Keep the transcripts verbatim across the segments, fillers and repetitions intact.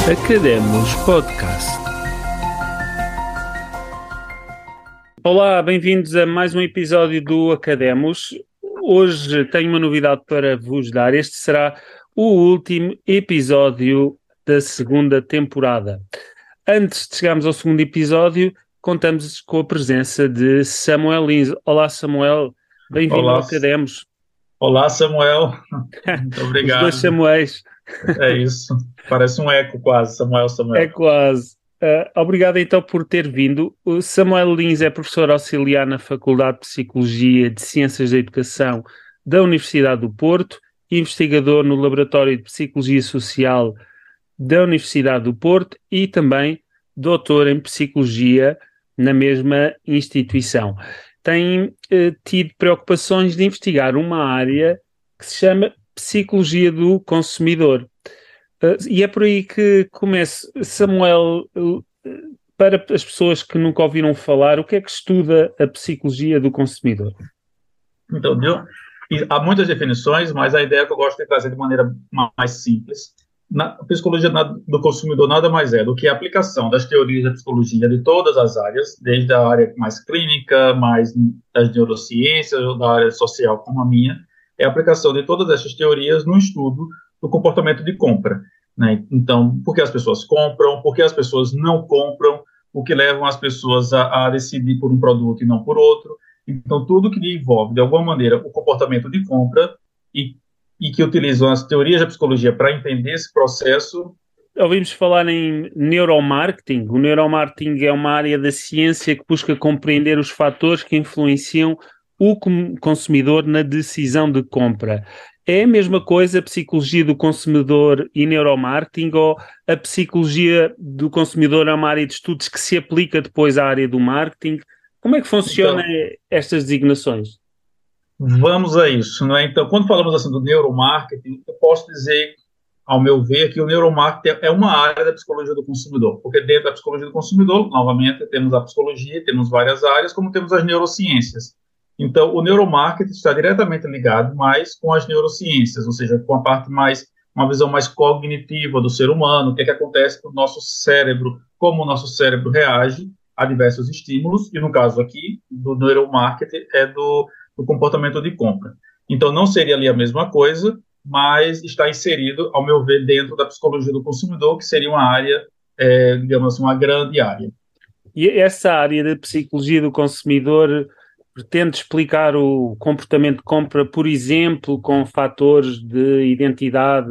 Academos Podcast. Olá, bem-vindos a mais um episódio do Academos. Hoje tenho uma novidade para vos dar. Este será o último episódio da segunda temporada. Antes de chegarmos ao segundo episódio, contamos com a presença de Samuel Lins. Olá, Samuel. Bem-vindo Olá, ao Academos. olá Samuel, muito Os obrigado. dois Samuéis. É isso, parece um eco quase, Samuel, É Samuel. quase. Uh, obrigado então por ter vindo. O Samuel Lins é professor auxiliar na Faculdade de Psicologia de Ciências da Educação da Universidade do Porto, investigador no Laboratório de Psicologia Social da Universidade do Porto e também doutor em Psicologia na mesma instituição. Tem uh, tido preocupações de investigar uma área que se chama Psicologia do Consumidor. Uh, e é por aí que começo. Samuel, uh, para as pessoas que nunca ouviram falar, o que é que estuda a psicologia do consumidor? Então, deu, e há muitas definições, mas a ideia que eu gosto de trazer de maneira mais simples. Na a psicologia do consumidor nada mais é do que a aplicação das teorias da psicologia de todas as áreas, desde a área mais clínica, mais das neurociências, ou da área social como a minha, é a aplicação de todas essas teorias no estudo do comportamento de compra, né? Então, por que as pessoas compram, por que as pessoas não compram, o que levam as pessoas a, a decidir por um produto e não por outro. Então, tudo que envolve, de alguma maneira, o comportamento de compra e, e que utilizam as teorias da psicologia para entender esse processo. Ouvimos falar em neuromarketing. O neuromarketing é uma área da ciência que busca compreender os fatores que influenciam o consumidor na decisão de compra. É a mesma coisa a psicologia do consumidor e neuromarketing, ou a psicologia do consumidor é uma área de estudos que se aplica depois à área do marketing? Como é que funcionam Então, estas designações? vamos a isso, não é? Então, quando falamos assim do neuromarketing, eu posso dizer, ao meu ver, que o neuromarketing é uma área da psicologia do consumidor, porque dentro da psicologia do consumidor, novamente, temos a psicologia, temos várias áreas, como temos as neurociências. Então, o neuromarketing está diretamente ligado mais com as neurociências, ou seja, com a parte mais, uma visão mais cognitiva do ser humano, o que é que acontece com o nosso cérebro, como o nosso cérebro reage a diversos estímulos, e no caso aqui, do neuromarketing, é do, do comportamento de compra. Então, não seria ali a mesma coisa, mas está inserido, ao meu ver, dentro da psicologia do consumidor, que seria uma área, é, digamos assim, uma grande área. E essa área da psicologia do consumidor pretende explicar o comportamento de compra, por exemplo, com fatores de identidade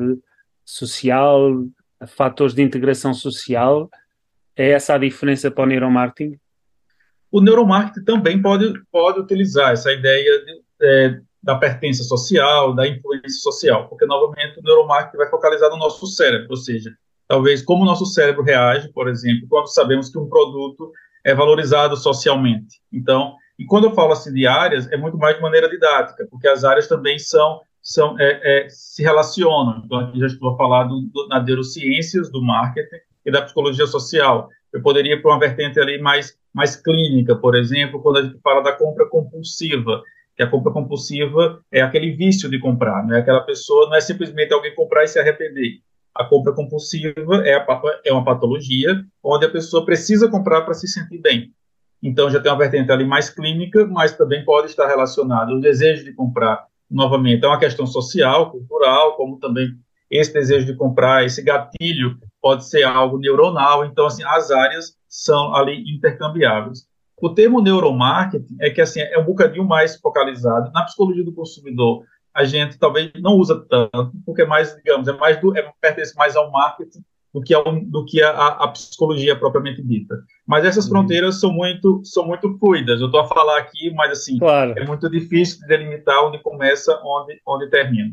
social, fatores de integração social? É essa a diferença para o neuromarketing? O neuromarketing também pode, pode utilizar essa ideia de, é, da pertença social, da influência social, porque, novamente, o neuromarketing vai focalizar no nosso cérebro, ou seja, talvez como o nosso cérebro reage, por exemplo, quando sabemos que um produto é valorizado socialmente. Então, e quando eu falo assim de áreas, é muito mais de maneira didática, porque as áreas também são, são é, é, se relacionam. Então, aqui já estou a falar do, do, das neurociências, do marketing e da psicologia social. Eu poderia ir para uma vertente ali mais, mais clínica, por exemplo, quando a gente fala da compra compulsiva, que a compra compulsiva é aquele vício de comprar, não é aquela pessoa, não é simplesmente alguém comprar e se arrepender. A compra compulsiva é, a, é uma patologia onde a pessoa precisa comprar para se sentir bem. Então, já tem uma vertente ali mais clínica, mas também pode estar relacionado ao desejo de comprar. Novamente, é uma questão social, cultural, como também esse desejo de comprar, esse gatilho pode ser algo neuronal. Então, assim, as áreas são ali intercambiáveis. O termo neuromarketing é que assim é um bocadinho mais focalizado na psicologia do consumidor. A gente talvez não usa tanto, porque é mais, digamos, é mais do, é, pertence mais ao marketing do que, ao, do que a, a, psicologia propriamente dita. Mas essas fronteiras são muito, são muito fluidas. Eu estou a falar aqui, mas assim, Claro. é muito difícil de delimitar onde começa, onde, onde termina.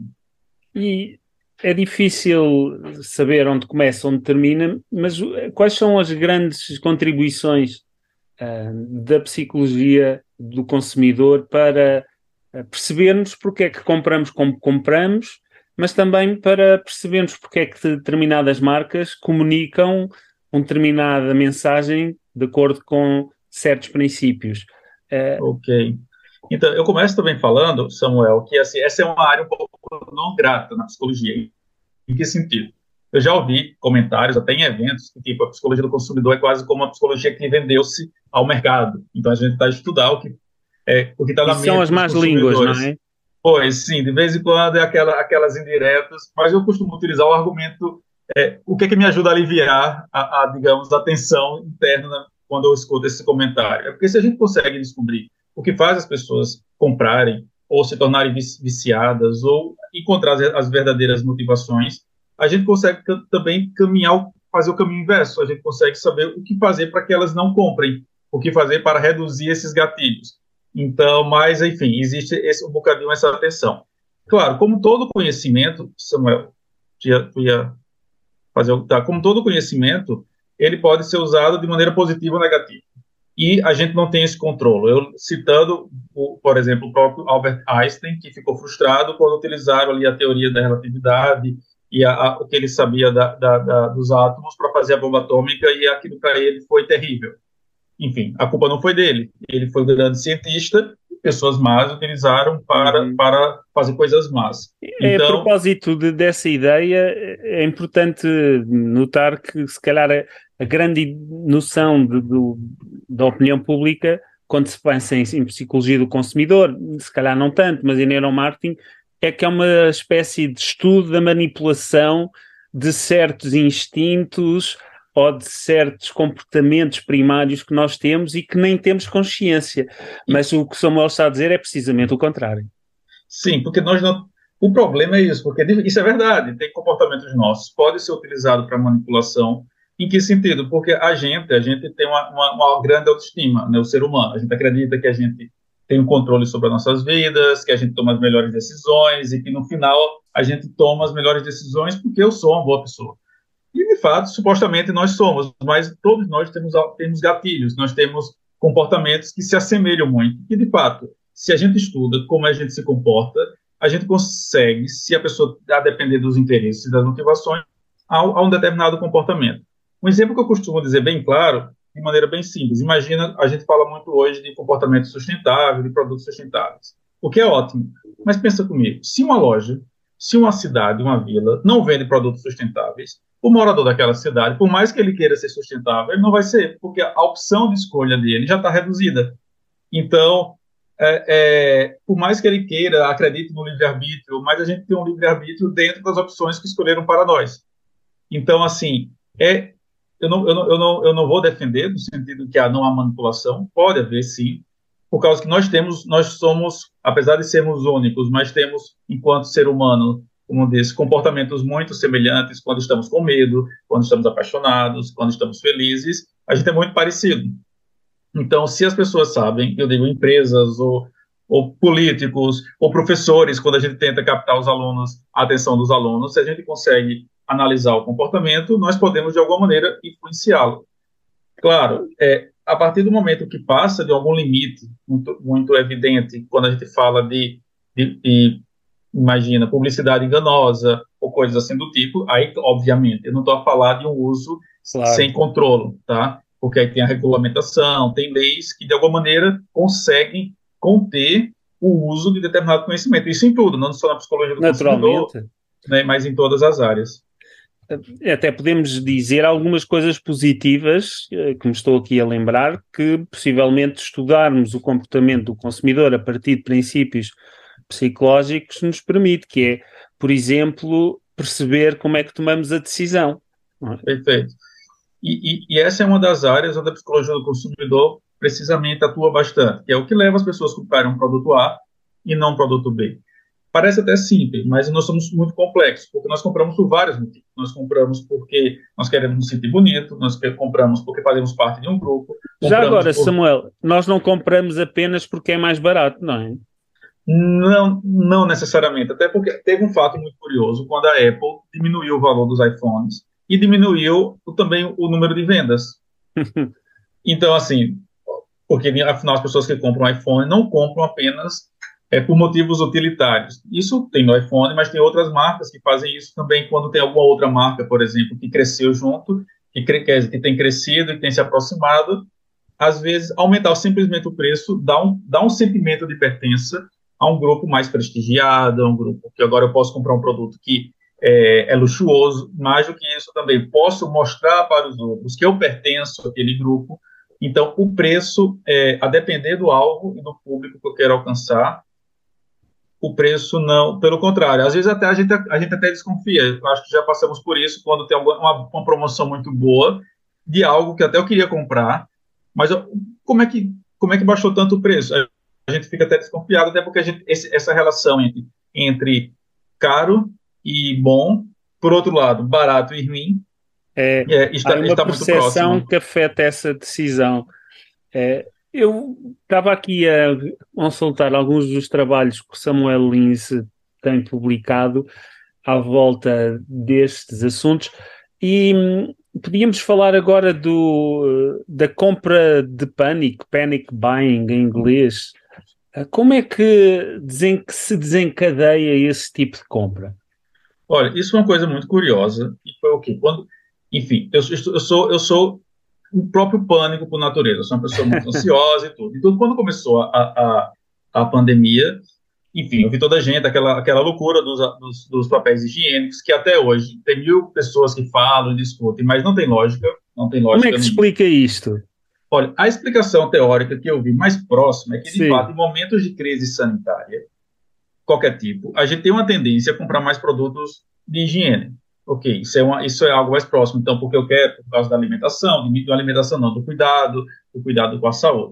E é difícil saber onde começa, onde termina, mas quais são as grandes contribuições uh, da psicologia do consumidor para uh, percebermos porque é que compramos como compramos, mas também para percebermos porque é que determinadas marcas comunicam uma determinada mensagem de acordo com certos princípios. Uh... Ok. Então, eu começo também falando, Samuel, que assim, essa é uma área um pouco não grata na psicologia. Em que sentido? Eu já ouvi comentários, até em eventos, que tipo, a psicologia do consumidor é quase como uma psicologia que vendeu-se ao mercado. Então a gente está a estudar o que é, o que está E na são as mente dos más línguas, não consumidores. é? Pois sim, de vez em quando é aquela, aquelas indiretas, mas eu costumo utilizar o argumento, é, o que é que me ajuda a aliviar a, a, digamos, a tensão interna quando eu escuto esse comentário. É porque se a gente consegue descobrir o que faz as pessoas comprarem ou se tornarem viciadas ou encontrar as, as verdadeiras motivações, a gente consegue também caminhar, fazer o caminho inverso. A gente consegue saber o que fazer para que elas não comprem, o que fazer para reduzir esses gatilhos. Então, mas, enfim, existe esse, um bocadinho essa atenção. Claro, como todo conhecimento, Samuel, tu ia, tu ia fazer o tá, como todo conhecimento, ele pode ser usado de maneira positiva ou negativa. E a gente não tem esse controle. Eu, citando, o, por exemplo, o próprio Albert Einstein, que ficou frustrado quando utilizaram ali a teoria da relatividade e a, a, o que ele sabia da, da, da, dos átomos para fazer a bomba atômica, e aquilo para ele foi terrível. Enfim, a culpa não foi dele. Ele foi um grande cientista, pessoas más utilizaram para, Uhum. para fazer coisas más. É, a Então, propósito de, dessa ideia, é importante notar que, se calhar, a, a grande noção de, de, da opinião pública, quando se pensa em, em psicologia do consumidor, se calhar não tanto, mas em neuromarketing, é que é uma espécie de estudo da manipulação de certos instintos ou de certos comportamentos primários que nós temos e que nem temos consciência. Mas o que o Samuel está a dizer é precisamente o contrário. sim, porque nós não. O problema é isso, porque isso é verdade. Tem comportamentos nossos, pode ser utilizado para manipulação. Em que sentido? Porque a gente, a gente tem uma, uma, uma grande autoestima, né? O ser humano. A gente acredita que a gente tem um controle sobre as nossas vidas, que a gente toma as melhores decisões e que no final a gente toma as melhores decisões porque eu sou uma boa pessoa. E, de fato, supostamente nós somos, mas todos nós temos, temos gatilhos, nós temos comportamentos que se assemelham muito. E, de fato, se a gente estuda como a gente se comporta, a gente consegue, se a pessoa, a depender dos interesses e das motivações, a, a um determinado comportamento. Um exemplo que eu costumo dizer bem claro, de maneira bem simples. Imagina, a gente fala muito hoje de comportamento sustentável, de produtos sustentáveis, o que é ótimo. Mas pensa comigo, se uma loja, se uma cidade, uma vila, não vende produtos sustentáveis, o morador daquela cidade, por mais que ele queira ser sustentável, ele não vai ser, porque a opção de escolha dele já está reduzida. Então, é, é, por mais que ele queira, acredite no livre-arbítrio, mas a gente tem um livre-arbítrio dentro das opções que escolheram para nós. Então, assim, é, eu, não, eu, não, eu, não, eu não vou defender no sentido que ah, não há manipulação, pode haver sim, por causa que nós temos, nós somos, apesar de sermos únicos, mas temos, enquanto ser humano, como disse, comportamentos muito semelhantes quando estamos com medo, quando estamos apaixonados, quando estamos felizes, a gente é muito parecido. Então, se as pessoas sabem, eu digo empresas ou, ou políticos ou professores, quando a gente tenta captar os alunos, a atenção dos alunos, se a gente consegue analisar o comportamento, nós podemos, de alguma maneira, influenciá-lo. Claro, é, a partir do momento que passa de algum limite muito, muito evidente, quando a gente fala de, de, de imagina, publicidade enganosa ou coisas assim do tipo, aí, obviamente, eu não estou a falar de um uso Claro. sem controle, tá? Porque aí tem a regulamentação, tem leis que, de alguma maneira, conseguem conter o uso de determinado conhecimento. Isso em tudo, não só na psicologia do consumidor, Naturalmente. né, mas em todas as áreas. Até podemos dizer algumas coisas positivas, que me estou aqui a lembrar, que possivelmente estudarmos o comportamento do consumidor a partir de princípios psicológicos nos permite, que é, por exemplo, perceber como é que tomamos a decisão. Não é? Perfeito. E, e, e essa é uma das áreas onde a psicologia do consumidor precisamente atua bastante, que é o que leva as pessoas a comprarem um produto A e não um produto B. Parece até simples, mas nós somos muito complexos, porque nós compramos por vários motivos. Nós compramos porque nós queremos nos sentir bonito, nós compramos porque fazemos parte de um grupo. Já agora, por... Samuel, nós não compramos apenas porque é mais barato, não é? Não, não necessariamente, até porque teve um fato muito curioso, quando a Apple diminuiu o valor dos iPhones e diminuiu também o número de vendas. Então, assim, porque afinal as pessoas que compram iPhone não compram apenas é, por motivos utilitários. Isso tem no iPhone, mas tem outras marcas que fazem isso também quando tem alguma outra marca, por exemplo, que cresceu junto, que, cre que tem crescido e tem se aproximado. Às vezes, aumentar simplesmente o preço dá um, dá um sentimento de pertença a um grupo mais prestigiado, a um grupo que agora eu posso comprar um produto que é, é luxuoso, mais do que isso também, posso mostrar para os outros que eu pertenço àquele grupo. Então, o preço, é, a depender do alvo e do público que eu quero alcançar, o preço não, pelo contrário, às vezes até a gente, a gente até desconfia, eu acho que já passamos por isso, quando tem alguma, uma, uma promoção muito boa de algo que até eu queria comprar, mas eu, como é que, como é que baixou tanto o preço? A gente fica até desconfiado, até porque a gente, esse, essa relação entre, entre caro e bom, por outro lado, barato e ruim, É, é, há está, uma está muito percepção próximo. que afeta essa decisão. É, eu estava aqui a consultar alguns dos trabalhos que o Samuel Lins tem publicado à volta destes assuntos e hum, podíamos falar agora do, da compra de pânico, panic buying em inglês. Ah, Como é que, desen- que se desencadeia esse tipo de compra? Olha, isso é uma coisa muito curiosa, e foi o quê? Quando, enfim, eu, sou- eu sou, eu sou o próprio pânico por natureza, eu sou uma pessoa muito ansiosa e tudo. Então, quando começou a, a, a pandemia, enfim, eu vi toda a gente, aquela, aquela loucura dos, dos, dos papéis higiênicos, que até hoje tem mil pessoas que falam e discutem, mas não tem lógica, não tem Como é lógica que se nenhuma. explica isto? Olha, a explicação teórica que eu vi mais próxima é que, de fato, Sim. em momentos de crise sanitária, qualquer tipo, a gente tem uma tendência a comprar mais produtos de higiene. Ok, isso é, uma, isso é algo mais próximo. Então, porque eu quero, por causa da alimentação, de, da alimentação não, do cuidado, do cuidado com a saúde.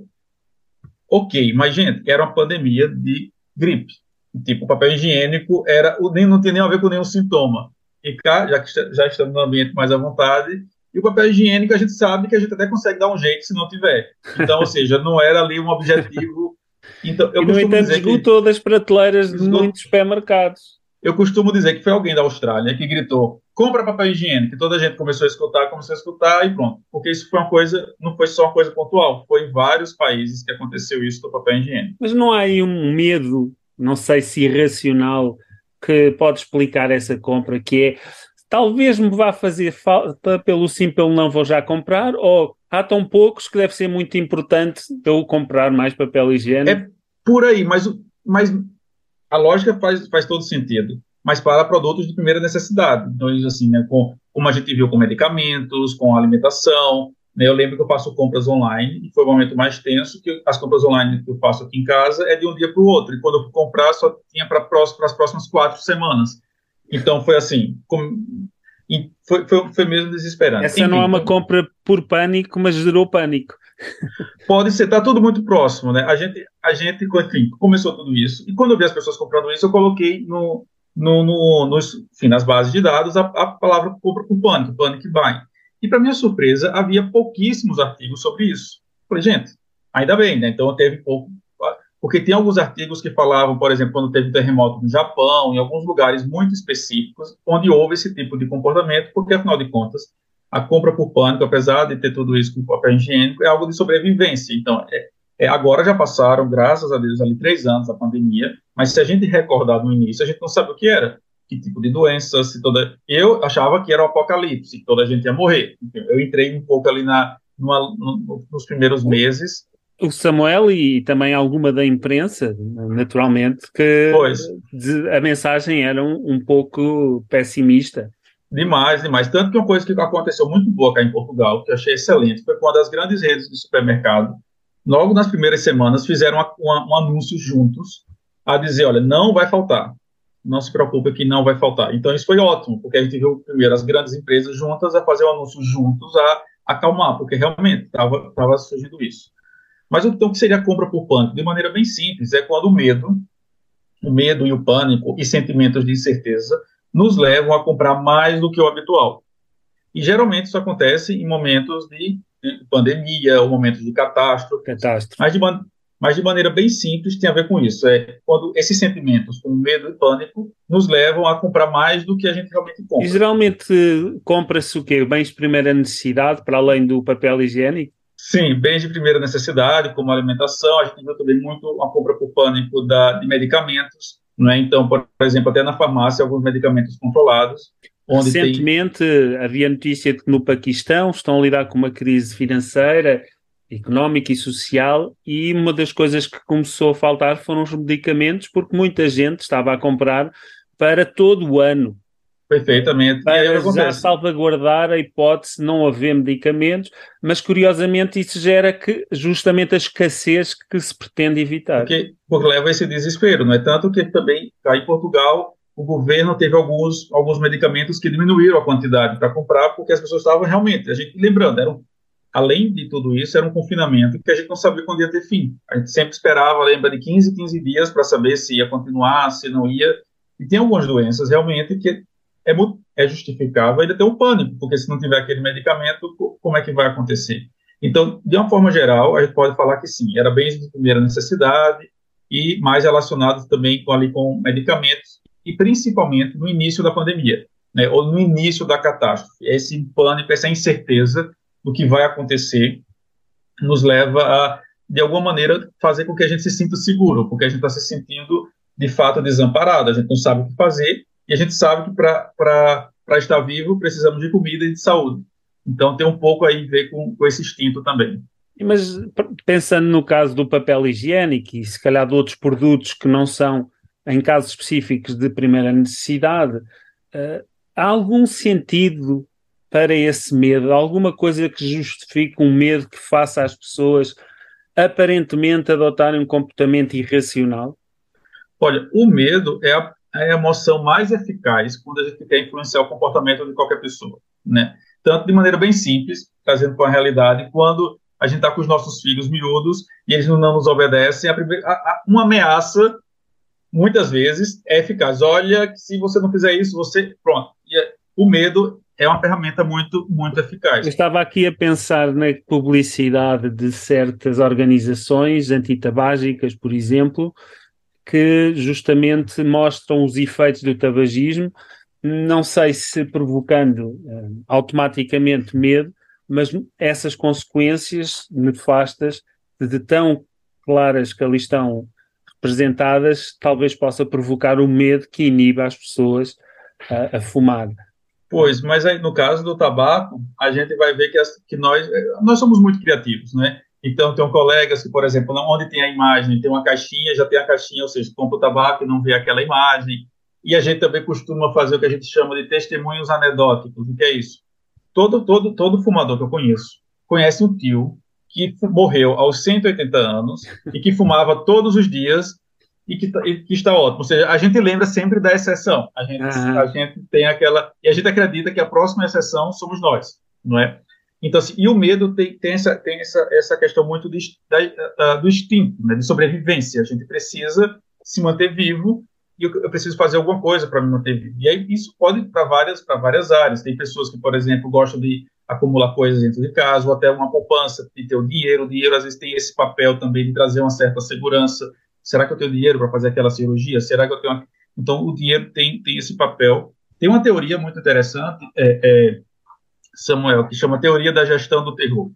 Ok, mas, gente, era uma pandemia de gripe. Tipo, o papel higiênico era, nem, não tinha nem a ver com nenhum sintoma. E cá, já que já estamos no ambiente mais à vontade, e o papel higiênico a gente sabe que a gente até consegue dar um jeito se não tiver. Então, ou seja, não era ali um objetivo. Então, E, eu no costumo entanto, dizer que esgotou das prateleiras de muitos supermercados. eu costumo dizer que foi alguém da Austrália que gritou: compra papel higiênico, e toda a gente começou a escutar, começou a escutar e pronto. Porque isso foi uma coisa, não foi só uma coisa pontual, foi em vários países que aconteceu isso do papel higiênico. Mas não há aí um medo, não sei se irracional, que pode explicar essa compra, que é talvez me vá fazer falta pelo sim, pelo não vou já comprar, ou há tão poucos que deve ser muito importante eu comprar mais papel higiênico. É por aí, mas, mas a lógica faz, faz todo sentido. Mas para produtos de primeira necessidade. Então, isso assim, né, com, como a gente viu com medicamentos, com alimentação, né, eu lembro que eu faço compras online e foi o momento mais tenso, que as compras online que eu faço aqui em casa é de um dia para o outro. E quando eu fui comprar, só tinha para as próximas quatro semanas. Então, foi assim, com, e foi, foi, foi mesmo desesperante. Essa não Enfim, é uma então, compra por pânico, mas gerou pânico. pode ser, tá tudo muito próximo, né? A gente, a gente, enfim, começou tudo isso. E quando eu vi as pessoas comprando isso, eu coloquei no, no, no, no enfim, nas bases de dados a, a palavra compra por pânico, panic buying. E para minha surpresa, havia pouquíssimos artigos sobre isso. Falei, gente, ainda bem, né? Então teve pouco, porque tem alguns artigos que falavam, por exemplo, quando teve um terremoto no Japão, em alguns lugares muito específicos, onde houve esse tipo de comportamento, porque afinal de contas a compra por pânico, apesar de ter tudo isso com papel higiênico, é algo de sobrevivência. Então, é, é, agora já passaram, graças a Deus, ali três anos da pandemia, mas se a gente recordar no início, a gente não sabe o que era, que tipo de doença, se toda... Eu achava que era o apocalipse, que toda a gente ia morrer. Enfim, eu entrei um pouco ali na, numa, no, nos primeiros meses, O Samuel e também alguma da imprensa, naturalmente, que pois, de- a mensagem era um, um pouco pessimista. demais, demais. Tanto que uma coisa que aconteceu muito boa cá em Portugal, que eu achei excelente, foi quando as grandes redes de supermercado, logo nas primeiras semanas, fizeram uma, uma, um anúncio juntos a dizer, olha, não vai faltar. Não se preocupe que não vai faltar. Então isso foi ótimo, porque a gente viu primeiro as grandes empresas juntas a fazer o anúncio juntos a acalmar, porque realmente estava surgindo isso. Mas então o que seria a compra por pânico? De maneira bem simples, é quando o medo o medo e o pânico e sentimentos de incerteza nos levam a comprar mais do que o habitual. E geralmente isso acontece em momentos de, de pandemia ou momentos de catástrofes, Catástrofe. mas de, man mas de maneira bem simples tem a ver com isso. É quando esses sentimentos, como medo e pânico, nos levam a comprar mais do que a gente realmente E compra. geralmente compra-se o quê? Bens de primeira necessidade, para além do papel higiênico? Sim, bens de primeira necessidade, como alimentação, a gente viu também muito a compra por pânico da, de medicamentos, não é? Então, por exemplo, até na farmácia, alguns medicamentos controlados, onde tem, Recentemente havia notícia de que no Paquistão estão a lidar com uma crise financeira, económica e social, e uma das coisas que começou a faltar foram os medicamentos, porque muita gente estava a comprar para todo o ano. Perfeitamente. E aí o que para já acontece? salvaguardar a hipótese de não haver medicamentos, mas curiosamente isso gera que, justamente a escassez que se pretende evitar. Porque, porque leva a esse desespero, não é? Tanto que também, cá em Portugal, o governo teve alguns, alguns medicamentos que diminuíram a quantidade para comprar, porque as pessoas estavam realmente, a gente, lembrando, era um, além de tudo isso, era um confinamento que a gente não sabia quando ia ter fim. A gente sempre esperava, lembra, de quinze, quinze dias para saber se ia continuar, se não ia. E tem algumas doenças realmente que é, muito, é justificável ainda ter um pânico, porque se não tiver aquele medicamento, como é que vai acontecer? Então, de uma forma geral, a gente pode falar que sim, era bens de primeira necessidade e mais relacionados também com, ali, com medicamentos, e principalmente no início da pandemia, né, ou no início da catástrofe. Esse pânico, essa incerteza do que vai acontecer, nos leva a, de alguma maneira, fazer com que a gente se sinta seguro, porque a gente está se sentindo, de fato, desamparado, a gente não sabe o que fazer, e a gente sabe que para estar vivo precisamos de comida e de saúde. Então tem um pouco aí a ver com, com esse instinto também. Mas pensando no caso do papel higiênico e se calhar de outros produtos que não são, em casos específicos, de primeira necessidade, uh, há algum sentido para esse medo? Alguma coisa que justifique um medo que faça as pessoas aparentemente adotarem um comportamento irracional? Olha, o medo é a, é a emoção mais eficaz quando a gente quer influenciar o comportamento de qualquer pessoa, né? Tanto de maneira bem simples, trazendo para a realidade, quando a gente está com os nossos filhos miúdos e eles não nos obedecem, a primeira, a, a, uma ameaça, muitas vezes, é eficaz. Olha, se você não fizer isso, você... Pronto. E, o medo é uma ferramenta muito, muito Eu eficaz. estava aqui a pensar na publicidade de certas organizações antitabágicas, por exemplo, que justamente mostram os efeitos do tabagismo, não sei se provocando uh, automaticamente medo, mas essas consequências nefastas, de, de tão claras que ali estão representadas, talvez possa provocar o medo que iniba as pessoas uh, a fumar. Pois, mas aí no caso do tabaco, a gente vai ver que, as, que nós, nós somos muito criativos, né? Então, tem colegas que, por exemplo, onde tem a imagem, tem uma caixinha, já tem a caixinha, ou seja, compra o tabaco e não vê aquela imagem. E a gente também costuma fazer o que a gente chama de testemunhos anedóticos. O que é isso? Todo, todo, todo fumador que eu conheço conhece um tio que morreu aos cento e oitenta anos e que fumava todos os dias e que, e que está ótimo. Ou seja, a gente lembra sempre da exceção. A gente, Uhum. a gente tem aquela... E a gente acredita que a próxima exceção somos nós, não é? Então, assim, e o medo tem, tem, essa, tem essa, essa questão muito de, da, do instinto, né, de sobrevivência. A gente precisa se manter vivo e eu, eu preciso fazer alguma coisa para me manter vivo. E aí isso pode ir para várias, para várias áreas. Tem pessoas que, por exemplo, gostam de acumular coisas dentro de casa, ou até uma poupança, de ter o dinheiro. O dinheiro, às vezes, tem esse papel também de trazer uma certa segurança. Será que eu tenho dinheiro para fazer aquela cirurgia? Será que eu tenho... Uma... Então, o dinheiro tem, tem esse papel. Tem uma teoria muito interessante, é, é, Samuel, que chama Teoria da Gestão do Terror.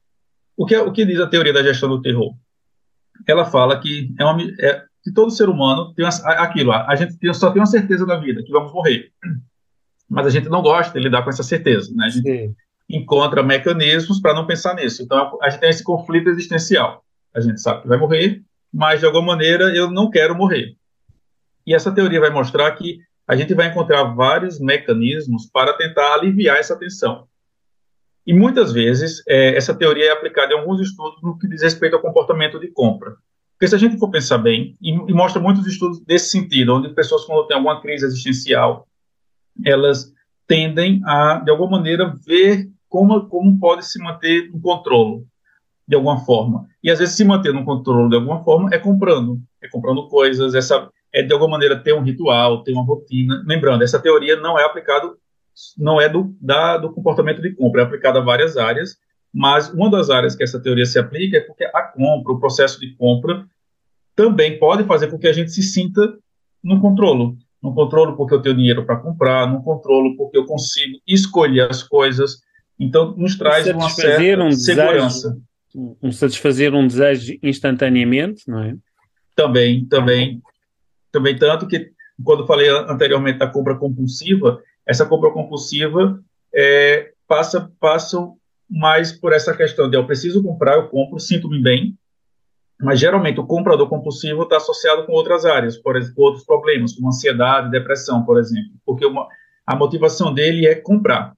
O que, é, o que diz a teoria da gestão do terror? Ela fala que, é uma, é, que todo ser humano tem uma, aquilo, a gente tem, só tem uma certeza da vida, que vamos morrer. Mas a gente não gosta de lidar com essa certeza, né? A gente Sim. encontra mecanismos para não pensar nisso. Então, a gente tem esse conflito existencial. A gente sabe que vai morrer, mas, de alguma maneira, eu não quero morrer. E essa teoria vai mostrar que a gente vai encontrar vários mecanismos para tentar aliviar essa tensão. E muitas vezes é, essa teoria é aplicada em alguns estudos no que diz respeito ao comportamento de compra. Porque se a gente for pensar bem, e, e mostra muitos estudos desse sentido, onde pessoas quando têm alguma crise existencial, elas tendem a, de alguma maneira, ver como, como pode se manter no controle, de alguma forma. E às vezes se manter no controle de alguma forma é comprando, é comprando coisas, essa, é de alguma maneira ter um ritual, ter uma rotina. Lembrando, essa teoria não é aplicada não é do, da, do comportamento de compra, é aplicada a várias áreas, mas uma das áreas que essa teoria se aplica é porque a compra, o processo de compra, também pode fazer com que a gente se sinta no controle. No controle porque eu tenho dinheiro para comprar, no controle porque eu consigo escolher as coisas. Então, nos traz uma certa um segurança. Desejo, um satisfazer um desejo instantaneamente, não é? Também, também. Também tanto que, quando falei anteriormente da compra compulsiva, essa compra compulsiva é, passa, passa mais por essa questão de eu preciso comprar, eu compro, sinto-me bem, mas geralmente o comprador compulsivo está associado com outras áreas, por exemplo, outros problemas, como ansiedade, depressão, por exemplo, porque uma, a motivação dele é comprar.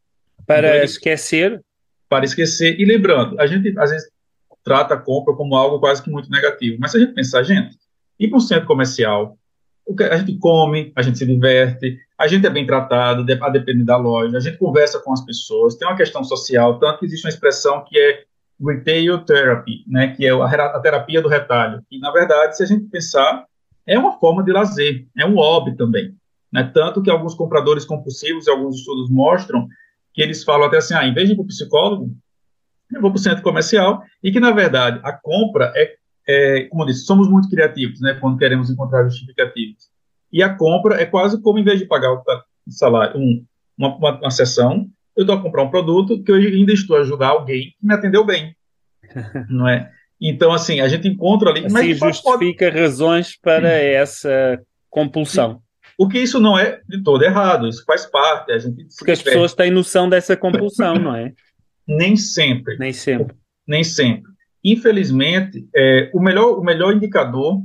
Para Então, ele, esquecer? para esquecer. E lembrando, a gente às vezes trata a compra como algo quase que muito negativo. Mas se a gente pensar, gente, ir para um centro comercial, o que- a gente come, a gente se diverte, a gente é bem tratado, de- a depender da loja, a gente conversa com as pessoas, tem uma questão social, tanto que existe uma expressão que é retail therapy, né, que é a, ra- a terapia do retalho. E, na verdade, se a gente pensar, é uma forma de lazer, é um hobby também. Né? Tanto que alguns compradores compulsivos, e alguns estudos mostram, que eles falam até assim, ah, em vez de ir para o psicólogo, eu vou para o centro comercial, e que, na verdade, a compra é, é, como eu disse, somos muito criativos, né, quando queremos encontrar justificativos. E a compra é quase como, em vez de pagar o salário, um, uma, uma, uma sessão, eu estou a comprar um produto que eu ainda estou a ajudar alguém que me atendeu bem, não é? Então, assim, a gente encontra ali, mas Assim de fato pode, justifica razões para essa compulsão. o que isso não é de todo errado, isso faz parte, a gente se Porque as pessoas diverte. têm noção dessa compulsão, não é? Nem sempre, Nem sempre. nem sempre. Infelizmente, é, o, melhor, o melhor indicador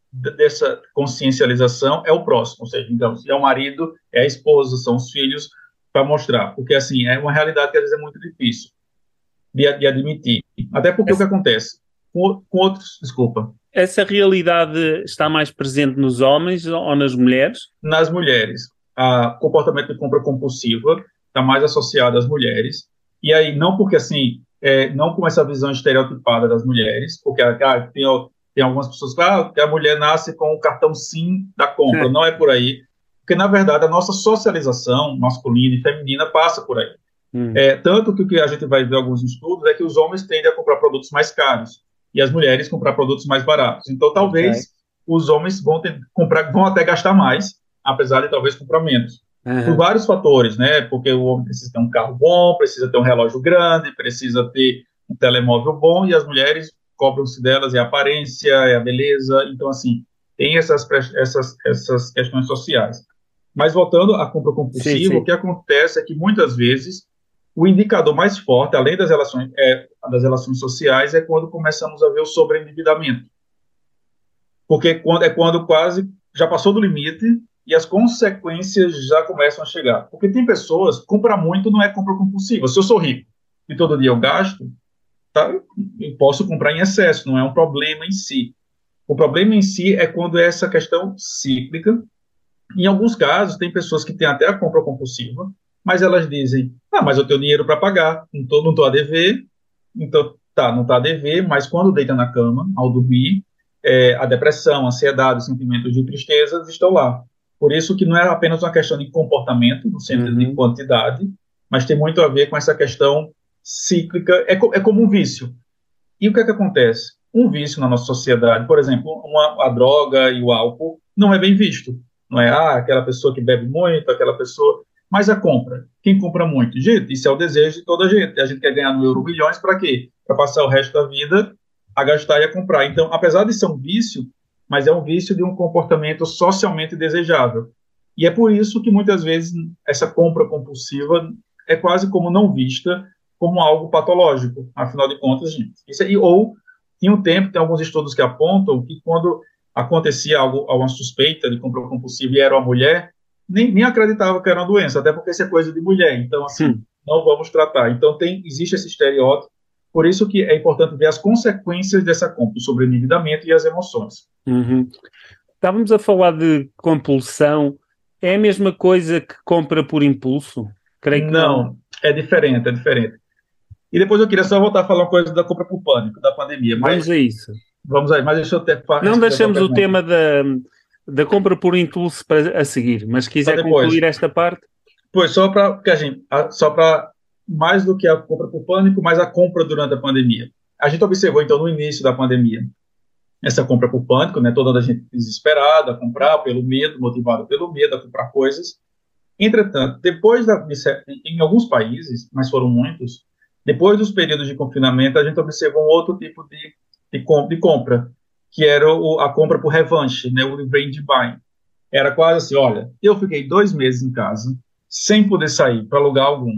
dessa consciencialização é o próximo, ou seja, então, se é o marido, é a esposa, são os filhos, para mostrar, porque assim, é uma realidade que às vezes é muito difícil de, de admitir, até porque o que Essa, acontece com, com outros, desculpa, essa realidade está mais presente nos homens ou nas mulheres? nas mulheres, o comportamento de compra compulsiva está mais associado às mulheres, e aí não porque assim, é, não com essa visão estereotipada das mulheres, porque ah, tem, tem algumas pessoas que, ah, que a mulher nasce com o cartão SIM da compra, não é por aí, porque na verdade a nossa socialização masculina e feminina passa por aí. Hum. É, tanto que o que a gente vai ver em alguns estudos é que os homens tendem a comprar produtos mais caros e as mulheres comprar produtos mais baratos. Então talvez Okay. os homens vão ter, comprar, vão até gastar mais, apesar de talvez comprar menos. Uhum. Por vários fatores, né? Porque o homem precisa ter um carro bom, precisa ter um relógio grande, precisa ter um telemóvel bom, e as mulheres cobram-se delas, é a aparência, é a beleza. Então, assim, tem essas, essas, essas questões sociais. Mas voltando à compra compulsiva, Sim, sim. o que acontece é que muitas vezes o indicador mais forte, além das relações, é, das relações sociais, é quando começamos a ver o sobreendividamento. Porque quando, é quando quase já passou do limite e as consequências já começam a chegar. Porque tem pessoas, comprar muito não é compra compulsiva. Se eu sou rico e todo dia eu gasto, tá, eu posso comprar em excesso, não é um problema em si. O problema em si é quando é essa questão cíclica. Em alguns casos, tem pessoas que têm até a compra compulsiva, mas elas dizem, ah, mas eu tenho dinheiro para pagar, não estou não tô a dever, então, tá, não está a dever, mas quando deita na cama, ao dormir, é, a depressão, a ansiedade, os sentimentos de tristeza estão lá. Por isso que não é apenas uma questão de comportamento, no sentido Uhum. de quantidade, mas tem muito a ver com essa questão cíclica, é, co é como um vício. E o que é que acontece? Um vício na nossa sociedade, por exemplo, uma, a droga e o álcool, não é bem visto. Não é, ah, aquela pessoa que bebe muito, aquela pessoa... Mas a compra, quem compra muito? Gente, isso é o desejo de toda a gente. A gente quer ganhar no euro milhões para quê? Para passar o resto da vida a gastar e a comprar. Então, apesar de ser um vício, mas é um vício de um comportamento socialmente desejável. E é por isso que muitas vezes essa compra compulsiva é quase como não vista como algo patológico, afinal de contas, gente. Isso aí, ou, em um tempo, tem alguns estudos que apontam que quando acontecia algo, alguma suspeita de compra compulsiva e era uma mulher, nem, nem acreditava que era uma doença, até porque isso é coisa de mulher, então, assim, hum. não vamos tratar. Então, tem, existe esse estereótipo, por isso que é importante ver as consequências dessa compra, o sobreendividamento e as emoções. Uhum. Estávamos a falar de compulsão, é a mesma coisa que compra por impulso? Creio que não. Não, é diferente, é diferente. E depois eu queria só voltar a falar uma coisa da compra por pânico, da pandemia. Mas, vamos a isso. Vamos aí, mas deixa eu ter... Não deixamos o tema da, da compra por impulso para, a seguir, mas quiser concluir esta parte? Pois, só para a gente, só para mais do que a compra por pânico, mas a compra durante a pandemia. A gente observou, então, no início da pandemia, essa compra por pânico, né, toda a gente desesperada a comprar pelo medo, motivada pelo medo a comprar coisas. Entretanto, depois da, em alguns países, mas foram muitos, depois dos períodos de confinamento, a gente observou um outro tipo de, de, comp, de compra, que era o, a compra por revanche, né, o revenge buying. Era quase assim, olha, eu fiquei dois meses em casa, sem poder sair para lugar algum.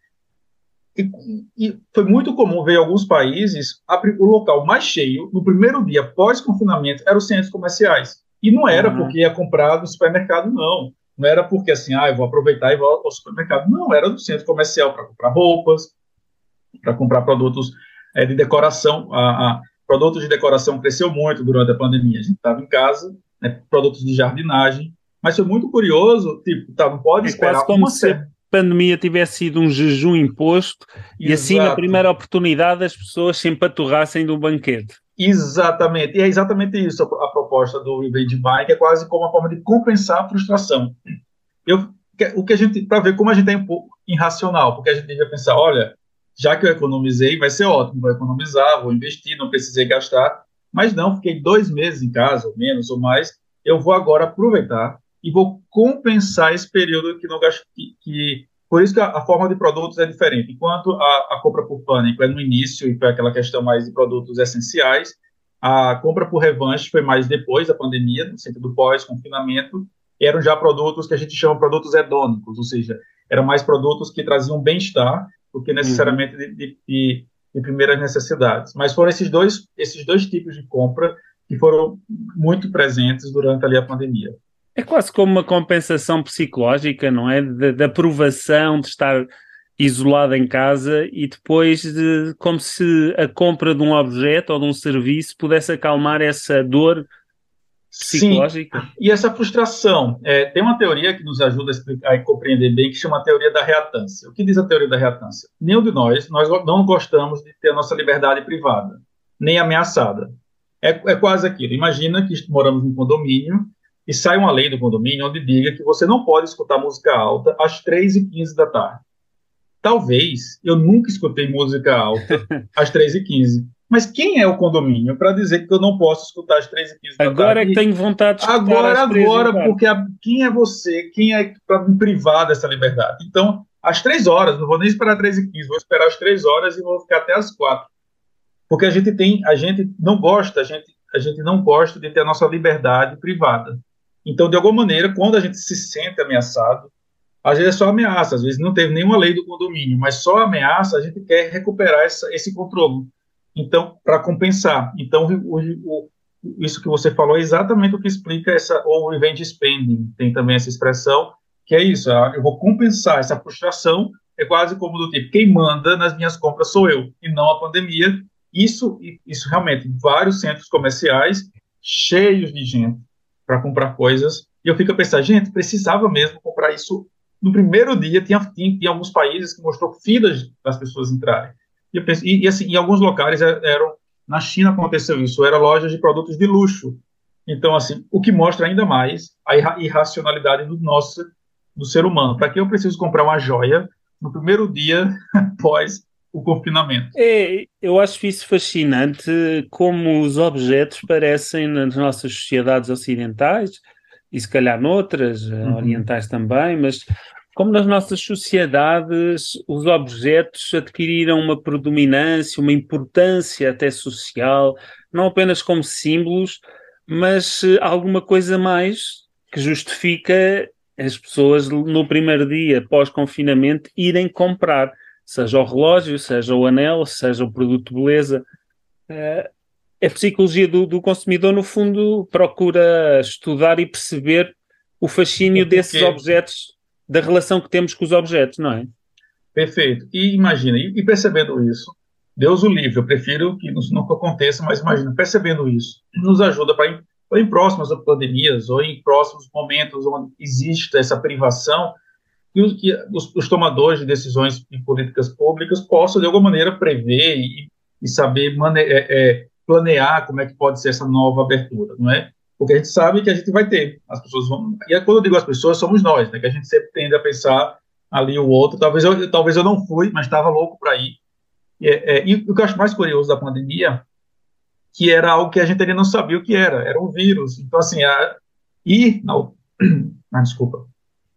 E, e foi muito comum ver em alguns países a, o local mais cheio, no primeiro dia pós-confinamento, eram os centros comerciais. E não era uhum. porque ia comprar no supermercado, não. Não era porque assim, ah, eu vou aproveitar e vou ao supermercado. Não, era no centro comercial para comprar roupas, para comprar produtos é, de decoração. A, a, produtos de decoração cresceu muito durante a pandemia. A gente estava em casa, né, produtos de jardinagem, mas foi muito curioso, tipo, tá, não pode É quase esperar como uma se a certa... pandemia tivesse sido um jejum imposto e assim, na Exato. primeira oportunidade, as pessoas se empaturrassem de um banquete. Exatamente, e é exatamente isso a, a proposta do Revenge Buy, que é quase como uma forma de compensar a frustração. Eu, o que a gente, para ver como a gente é um pouco irracional, porque a gente devia pensar, olha, já que eu economizei, vai ser ótimo, vou economizar, vou investir, não precisei gastar, mas não, fiquei dois meses em casa, ou menos, ou mais, eu vou agora aproveitar e vou compensar esse período que não gastei, que, que por isso que a, a forma de produtos é diferente. Enquanto a, a compra por pânico é no início, e foi aquela questão mais de produtos essenciais, a compra por revanche foi mais depois da pandemia, no sentido do pós-confinamento, eram já produtos que a gente chama de produtos hedônicos, ou seja, eram mais produtos que traziam bem-estar do que Uhum. necessariamente de, de, de, de primeiras necessidades. Mas foram esses dois, esses dois tipos de compra que foram muito presentes durante ali a pandemia. É quase como uma compensação psicológica, não é? Da da aprovação de estar isolado em casa e depois de, como se a compra de um objeto ou de um serviço pudesse acalmar essa dor Sim, psicológica. e essa frustração, é, tem uma teoria que nos ajuda a, explicar, a compreender bem, que chama a teoria da reatância. O que diz a teoria da reatância? Nenhum de nós, nós não gostamos de ter a nossa liberdade privada, nem ameaçada. É, é quase aquilo. Imagina que moramos num condomínio e sai uma lei do condomínio onde diga que você não pode escutar música alta às três e quinze da tarde. Talvez eu nunca escutei música alta às três e quinze. Mas quem é o condomínio para dizer que eu não posso escutar às três e quinze da Agora é tarde? que E tenho vontade de escutar agora, às três da agora, tarde. porque a, quem é você? Quem é para me privar dessa liberdade? Então, às três horas, não vou nem esperar três e quinze, vou esperar às três horas e vou ficar até às quatro. Porque a gente tem, a gente não gosta, a gente, a gente não gosta de ter a nossa liberdade privada. Então, de alguma maneira, quando a gente se sente ameaçado, às vezes é só ameaça, às vezes não teve nenhuma lei do condomínio, mas só ameaça, a gente quer recuperar essa, esse controle. Então, para compensar. Então, o, o, isso que você falou é exatamente o que explica essa, ou revenge spending, tem também essa expressão, que é isso, eu vou compensar essa frustração, é quase como do tipo, quem manda nas minhas compras sou eu, e não a pandemia. Isso, isso realmente, vários centros comerciais cheios de gente para comprar coisas, e eu fico a pensar, gente, precisava mesmo comprar isso no primeiro dia. Tinha, tinha, tinha alguns países que mostrou filas das pessoas entrarem. E, eu penso, e, e assim, em alguns locais eram, na China aconteceu isso, eram lojas de produtos de luxo. Então, assim, o que mostra ainda mais a irra irracionalidade do nosso, do ser humano. Para que eu preciso comprar uma joia no primeiro dia após o confinamento? É, eu acho isso fascinante, como os objetos parecem nas nossas sociedades ocidentais, e se calhar noutras, eh, Uhum. orientais também, mas como nas nossas sociedades os objetos adquiriram uma predominância, uma importância até social, não apenas como símbolos, mas eh, alguma coisa mais que justifica as pessoas no primeiro dia pós-confinamento irem comprar, seja o relógio, seja o anel, seja o produto de beleza. Uh, a psicologia do, do consumidor, no fundo, procura estudar e perceber o fascínio O desses porquê. objetos, da relação que temos com os objetos, não é? Perfeito. E imagina, e, e percebendo isso, Deus o livre, eu prefiro que isso nunca aconteça, mas imagina, percebendo isso, nos ajuda para, em, em próximas pandemias, ou em próximos momentos onde existe essa privação, que os, que os, os tomadores de decisões em políticas públicas possam, de alguma maneira, prever e, e saber mane é, é, planear como é que pode ser essa nova abertura, não é? Porque a gente sabe que a gente vai ter, as pessoas vão... E quando eu digo as pessoas, somos nós, né? Que a gente sempre tende a pensar ali o outro. Talvez eu, talvez eu não fui, mas estava louco para ir. E, é, e o que eu acho mais curioso da pandemia, que era algo que a gente ainda não sabia o que era, era um vírus. Então, assim, a, ir... Não, ah, desculpa.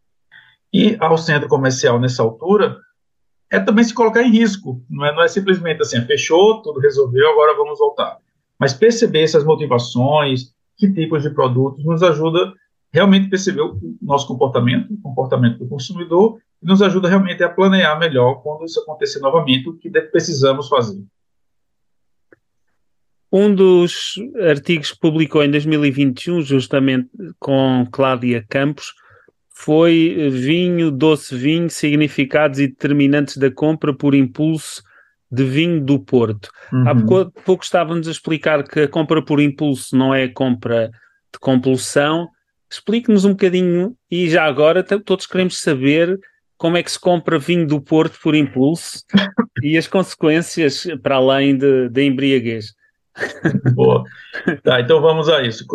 Ir ao centro comercial nessa altura é também se colocar em risco. Não é, não é simplesmente assim, fechou, tudo resolveu, agora vamos voltar. Mas perceber essas motivações, que tipos de produtos, nos ajuda realmente a perceber o nosso comportamento, o comportamento do consumidor, e nos ajuda realmente a planear melhor quando isso acontecer novamente, o que precisamos fazer. Um dos artigos que publicou em dois mil e vinte e um, justamente com Cláudia Campos, foi eh, vinho, doce vinho, significados e determinantes da compra por impulso de vinho do Porto. Há Uhum. pouco, pouco estávamos a explicar que a compra por impulso não é compra de compulsão. Explique-nos um bocadinho, e já agora t- todos queremos saber como é que se compra vinho do Porto por impulso e as consequências para além de- da embriaguez. Boa. Tá, então vamos a isso.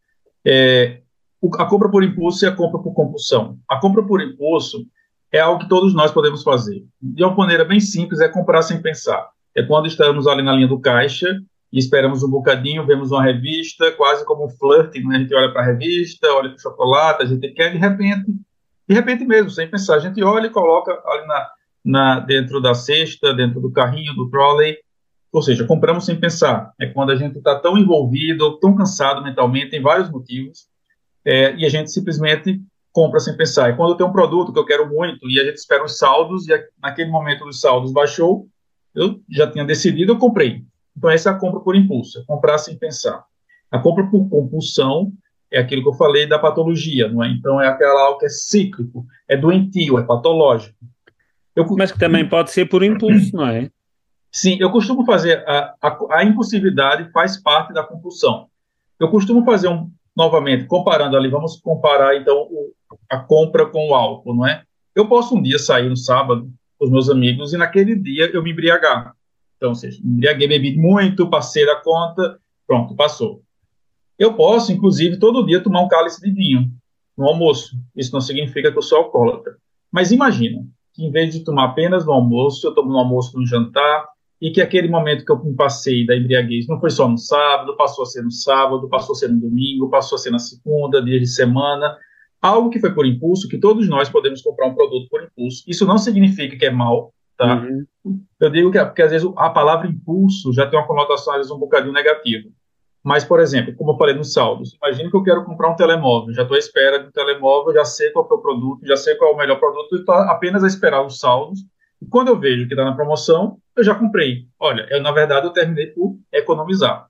É, o- a compra por impulso e a compra por compulsão. A compra por impulso é algo que todos nós podemos fazer. De uma maneira bem simples, é comprar sem pensar. É quando estamos ali na linha do caixa e esperamos um bocadinho, vemos uma revista, quase como um flirting, né? A gente olha para a revista, olha para o chocolate, a gente quer, de repente, de repente mesmo, sem pensar, a gente olha e coloca ali na, na, dentro da cesta, dentro do carrinho, do trolley, ou seja, compramos sem pensar. É quando a gente está tão envolvido, tão cansado mentalmente, tem vários motivos, é, e a gente simplesmente compra sem pensar. E quando tem um produto que eu quero muito e a gente espera os saldos, e a, naquele momento dos saldos baixou, eu já tinha decidido, eu comprei. Então, essa é a compra por impulso, é comprar sem pensar. A compra por compulsão é aquilo que eu falei da patologia, não é? Então, é aquela algo que é cíclico, é doentio, é patológico. Eu, Mas que também pode ser por impulso, não é? sim, eu costumo fazer, a, a, a impulsividade faz parte da compulsão. Eu costumo fazer um, novamente, comparando ali, vamos comparar então o, a compra com o álcool, não é? Eu posso um dia sair no sábado com os meus amigos e naquele dia eu me embriagar. Então, ou seja, me embriaguei, bebi muito, passei da conta, pronto, passou. Eu posso, inclusive, todo dia tomar um cálice de vinho no almoço. Isso não significa que eu sou alcoólatra. Mas imagina que em vez de tomar apenas no almoço, eu tomo no almoço, no jantar, e que aquele momento que eu me passei da embriaguez não foi só no sábado, passou a ser no sábado, passou a ser no domingo, passou a ser na segunda, dia de semana, algo que foi por impulso, que todos nós podemos comprar um produto por impulso. Isso não significa que é mal, tá? Uhum. Eu digo que é porque às vezes a palavra impulso já tem uma conotação às vezes um bocadinho negativa. Mas, por exemplo, como eu falei nos saldos, imagine que eu quero comprar um telemóvel, já estou à espera de um telemóvel, já sei qual é o produto, já sei qual é o melhor produto, e estou apenas a esperar os saldos. E quando eu vejo que está na promoção, eu já comprei. Olha, eu, na verdade, eu terminei por economizar.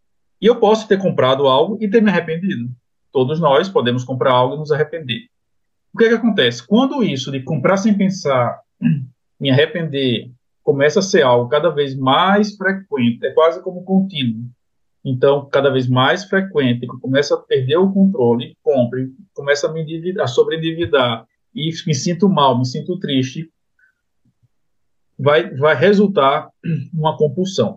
E eu posso ter comprado algo e ter me arrependido. Todos nós podemos comprar algo e nos arrepender. O que é que acontece? Quando isso de comprar sem pensar, me arrepender, começa a ser algo cada vez mais frequente, é quase como contínuo. Então, cada vez mais frequente, que começa a perder o controle, compre, começa a me endividar, a sobreendividar, e me sinto mal, me sinto triste, vai, vai resultar numa compulsão.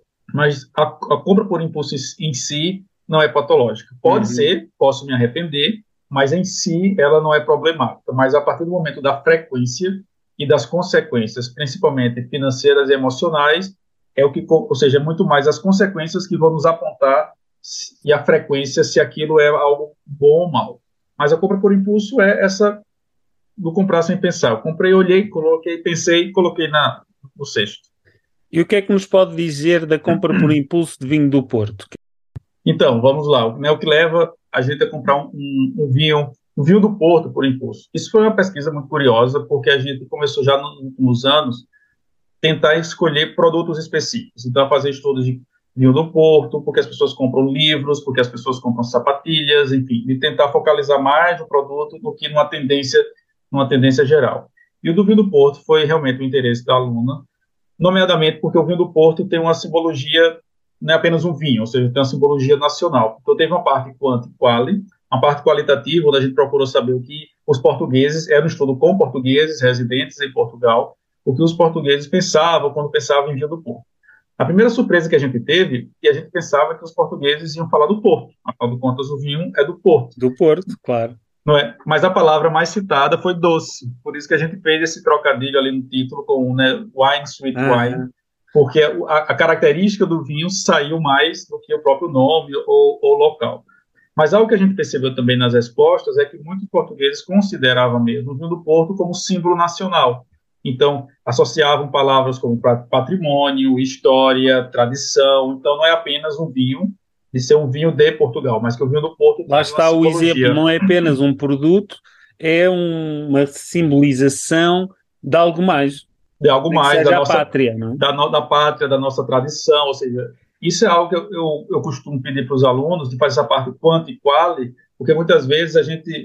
Mas a, a compra por impulso em si não é patológica. Pode Uhum. ser, posso me arrepender, mas em si ela não é problemática. Mas a partir do momento da frequência e das consequências, principalmente financeiras e emocionais, é o que, ou seja, é muito mais as consequências que vão nos apontar e a frequência se aquilo é algo bom ou mal. Mas a compra por impulso é essa do comprar sem pensar. Eu comprei, olhei, coloquei, pensei, coloquei na, no cesto. E o que é que nos pode dizer da compra por impulso de vinho do Porto? Então, vamos lá. O que leva a gente a comprar um, um, um vinho, um vinho do Porto por impulso? Isso foi uma pesquisa muito curiosa, porque a gente começou já nos últimos anos tentar escolher produtos específicos. Então, fazer estudos de vinho do Porto, porque as pessoas compram livros, porque as pessoas compram sapatilhas, enfim, de tentar focalizar mais no produto do que numa tendência, numa tendência geral. E o do vinho do Porto foi realmente o interesse da aluna, nomeadamente porque o vinho do Porto tem uma simbologia, não é apenas um vinho, ou seja, tem uma simbologia nacional. Então, teve uma parte quanti quali, uma parte qualitativa, onde a gente procurou saber o que os portugueses, era um estudo com portugueses residentes em Portugal, o que os portugueses pensavam quando pensavam em vinho do Porto. A primeira surpresa que a gente teve, que a gente pensava que os portugueses iam falar do Porto. Afinal de contas, o vinho é do Porto. Do Porto, claro. Não é? Mas a palavra mais citada foi doce. Por isso que a gente fez esse trocadilho ali no título com, né, wine, sweet Ah, wine, porque a, a característica do vinho saiu mais do que o próprio nome ou o local. Mas algo que a gente percebeu também nas respostas é que muitos portugueses consideravam mesmo o vinho do Porto como símbolo nacional. Então, associavam palavras como patrimônio, história, tradição. Então, não é apenas um vinho, de ser um vinho de Portugal, mas que o vinho do Porto lá tem está uma o simbologia. exemplo, não é apenas um produto, é um- uma simbolização de algo mais, De algo nem que mais, da seja a nossa, pátria, não é? da, no, da pátria, da nossa tradição, ou seja, isso é algo que eu, eu, eu costumo pedir para os alunos, de fazer essa parte quanto e quali, porque muitas vezes a gente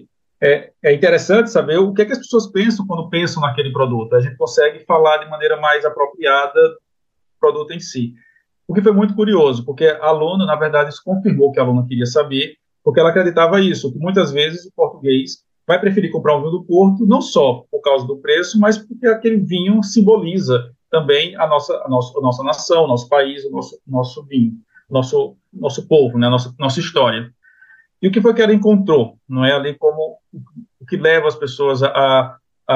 é, é interessante saber o que, é que as pessoas pensam quando pensam naquele produto. A gente consegue falar de maneira mais apropriada do produto em si. O que foi muito curioso, porque a aluna, na verdade, isso confirmou que a aluna queria saber, porque ela acreditava isso, que muitas vezes o português vai preferir comprar um vinho do Porto, não só por causa do preço, mas porque aquele vinho simboliza também a nossa, a nossa, a nossa nação, o nosso país, o nosso, nosso vinho, nosso, nosso povo, né, a nossa, nossa história. E o que foi que ela encontrou? Não é ali como o que leva as pessoas a,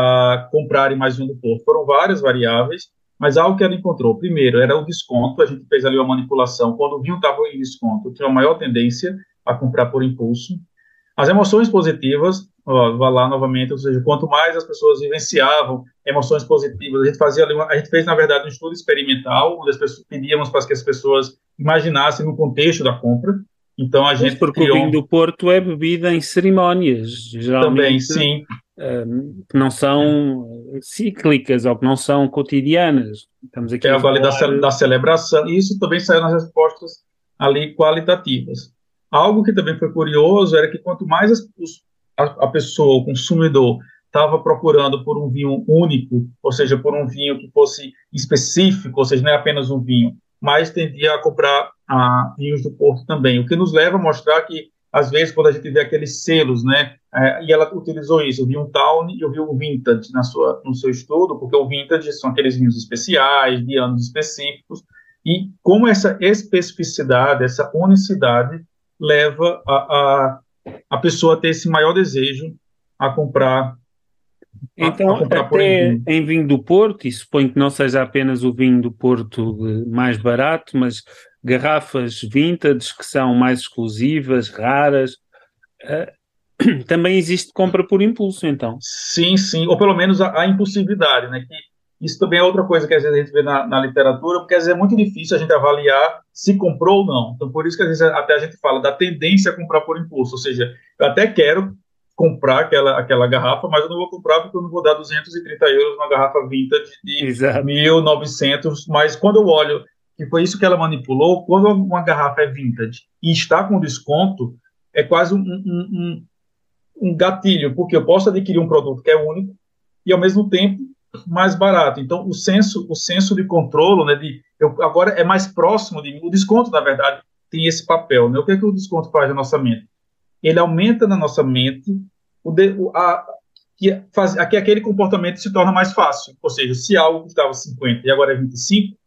a comprarem mais vinho do Porto? Foram várias variáveis, mas algo que ela encontrou. Primeiro, era o desconto. A gente fez ali uma manipulação. Quando o vinho estava em desconto, tinha uma maior tendência a comprar por impulso. As emoções positivas, ó, vá lá novamente, ou seja, quanto mais as pessoas vivenciavam emoções positivas, a gente fazia ali uma, a gente fez, na verdade, um estudo experimental, onde as pessoas, pedíamos para que as pessoas imaginassem no contexto da compra. Então a Pois, gente porque o criou vinho do Porto é bebida em cerimónias, também, geralmente sim, um, que não são cíclicas ou que não são cotidianas. Estamos é aqui a algo ali da, ce- falar. da celebração, e isso também saiu nas respostas ali qualitativas. Algo que também foi curioso era que quanto mais as, os, a, a pessoa, o consumidor, estava procurando por um vinho único, ou seja, por um vinho que fosse específico, ou seja, não é apenas um vinho, mais tendia a comprar ah, vinhos do Porto também, o que nos leva a mostrar que, às vezes, quando a gente vê aqueles selos, né, é, e ela utilizou isso, o vinho Town e o vinho Vintage na sua, no seu estudo, porque o Vintage são aqueles vinhos especiais, de anos específicos, e como essa especificidade, essa unicidade, leva a, a, a pessoa a ter esse maior desejo a comprar, a, a Então, comprar por até vinho. em vinho do Porto, e suponho que não seja apenas o vinho do Porto de- mais barato, mas garrafas vintage que são mais exclusivas, raras, eh, também existe compra por impulso, então. Sim, sim, ou pelo menos a, a impulsividade, né? Que isso também é outra coisa que às vezes a gente vê na, na literatura, porque às vezes é muito difícil a gente avaliar se comprou ou não. Então, por isso que às vezes até a gente fala da tendência a comprar por impulso, ou seja, eu até quero comprar aquela, aquela garrafa, mas eu não vou comprar porque eu não vou dar duzentos e trinta euros numa garrafa vintage de Exato. mil e novecentos, mas quando eu olho que foi isso que ela manipulou, quando uma garrafa é vintage e está com desconto, é quase um, um, um um gatilho, porque eu posso adquirir um produto que é único e, ao mesmo tempo, mais barato. Então, o senso, o senso de controle, né, de, eu, agora é mais próximo de mim. O desconto, na verdade, tem esse papel. Né? O que é que o desconto faz na nossa mente? Ele aumenta na nossa mente o, de, o a, que, faz, que aquele comportamento se torna mais fácil. Ou seja, se algo custava cinquenta e agora é vinte e cinco,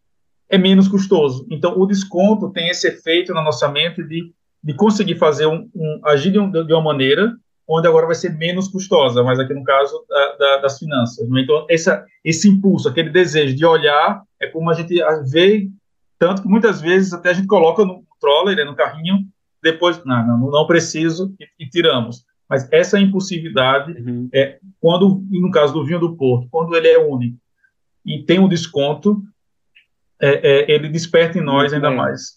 é menos custoso. Então, o desconto tem esse efeito na nossa mente de, de conseguir fazer um, um agir de, um, de uma maneira onde agora vai ser menos custosa, mas aqui no caso da, da, das finanças. Né? Então, essa, esse impulso, aquele desejo de olhar, é como a gente vê, tanto que muitas vezes até a gente coloca no trolley, né, no carrinho, depois, não, não, não preciso, e, e tiramos. Mas essa impulsividade, Uhum. é, quando, no caso do vinho do Porto, quando ele é único e tem um desconto, é, é, ele desperta em nós ainda É, mais.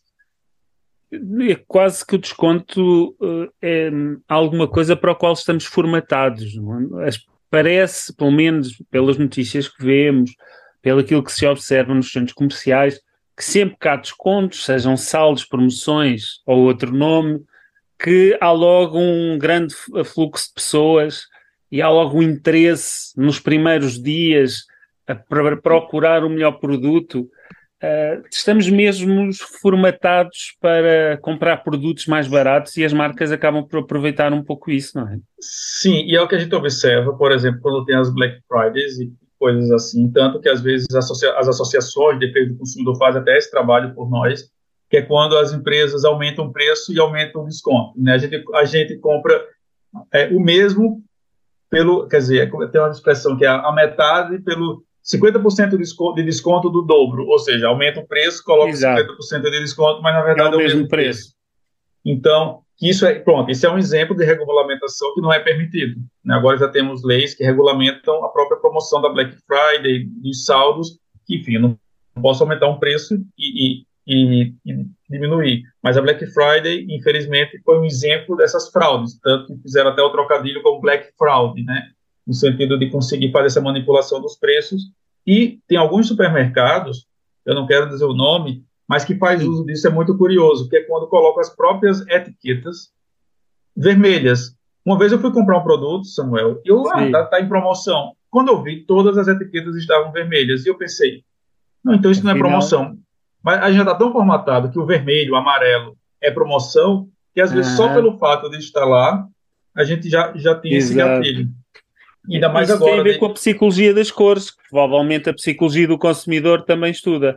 é quase que o desconto eh, é alguma coisa para o qual estamos formatados. Não é? As- Parece, pelo menos pelas notícias que vemos, pelo aquilo que se observa nos centros comerciais, que sempre que há descontos, sejam saldos, promoções ou outro nome, que há logo um grande fluxo de pessoas e há logo um interesse nos primeiros dias a pr- procurar o melhor produto. Uh, estamos mesmo formatados para comprar produtos mais baratos e as marcas acabam por aproveitar um pouco isso, não é? Sim, e é o que a gente observa, por exemplo, quando tem as Black Fridays e coisas assim, tanto que às vezes associa as associações de defesa do consumidor fazem até esse trabalho por nós, que é quando as empresas aumentam o preço e aumentam o desconto. Né? A gente, a gente compra é, o mesmo pelo, quer dizer, tem uma expressão que é a metade pelo cinquenta por cento de desconto, de desconto do dobro, ou seja, aumenta o preço, coloca Exato, cinquenta por cento de desconto, mas na é o verdade é o mesmo mesmo preço. preço. Então, isso é, pronto, isso é um exemplo de regulamentação que não é permitido. Né? Agora já temos leis que regulamentam a própria promoção da Black Friday, dos saldos, que, enfim, eu não posso aumentar um preço e, e, e, e diminuir. Mas a Black Friday, infelizmente, foi um exemplo dessas fraudes, tanto que fizeram até o trocadilho com Black Fraud, né? No sentido de conseguir fazer essa manipulação dos preços. E tem alguns supermercados, eu não quero dizer o nome, mas que faz uso disso é muito curioso, que é quando coloca as próprias etiquetas vermelhas. Uma vez eu fui comprar um produto, Samuel, e eu, ah, tá, Sim, tá em promoção. Quando eu vi, todas as etiquetas estavam vermelhas. E eu pensei, não, então isso não é afinal. promoção. Mas a gente já está tão formatado que o vermelho, o amarelo é promoção, que às vezes só Aham, pelo fato de estar lá, a gente já, já tem esse exato. gatilho. Ainda mais Isso tem a agora, ver com de, a psicologia das cores, que provavelmente a psicologia do consumidor também estuda.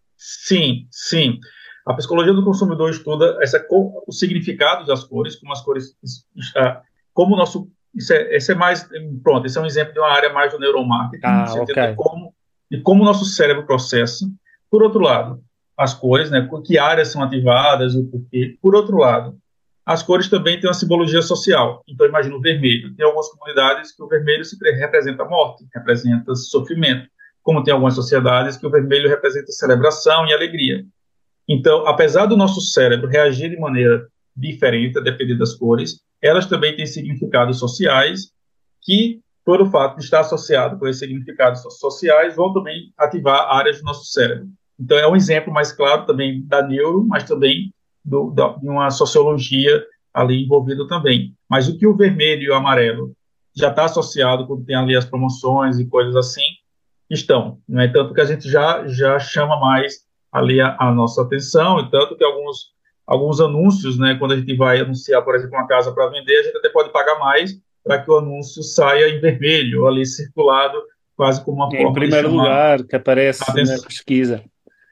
sim, sim. A psicologia do consumidor estuda essa, co- o significado das cores, como as cores, ah, como o nosso, isso é, esse é mais, pronto, esse é um exemplo de uma área mais do neuromarketing, no Ah, ok. sentido de como, de como o nosso cérebro processa. Por outro lado, as cores, né, que áreas são ativadas, o porquê. Por outro lado, as cores também têm uma simbologia social. Então, imagina o vermelho. Tem algumas comunidades que o vermelho se representa a morte, representa sofrimento, como tem algumas sociedades que o vermelho representa celebração e alegria. Então, apesar do nosso cérebro reagir de maneira diferente, a depender das cores, elas também têm significados sociais que, por o fato de estar associado com esses significados sociais, vão também ativar áreas do nosso cérebro. Então, é um exemplo mais claro também da neuro, mas também do, da, de uma sociologia ali envolvida também. Mas o que o vermelho e o amarelo já está associado quando tem ali as promoções e coisas assim, estão. Não é tanto que a gente já, já chama mais ali a, a nossa atenção, e tanto que alguns, alguns anúncios, né, quando a gente vai anunciar, por exemplo, uma casa para vender, a gente até pode pagar mais para que o anúncio saia em vermelho, ali circulado, quase como uma Em forma de primeiro chamar lugar, que a aparece na atenção. pesquisa.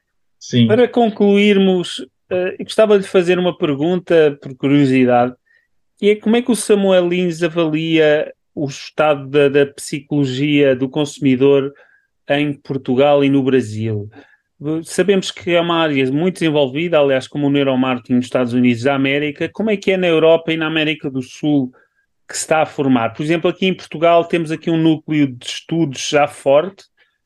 Sim. Para concluirmos, eh, eu gostava de fazer uma pergunta por curiosidade, e é como é que o Samuel Lins avalia o estado da, da psicologia do consumidor em Portugal e no Brasil? Sabemos que é uma área muito desenvolvida, aliás, como o neuromarketing nos Estados Unidos da América. Como é que é na Europa e na América do Sul que se está a formar? Por exemplo, aqui em Portugal temos aqui um núcleo de estudos já forte.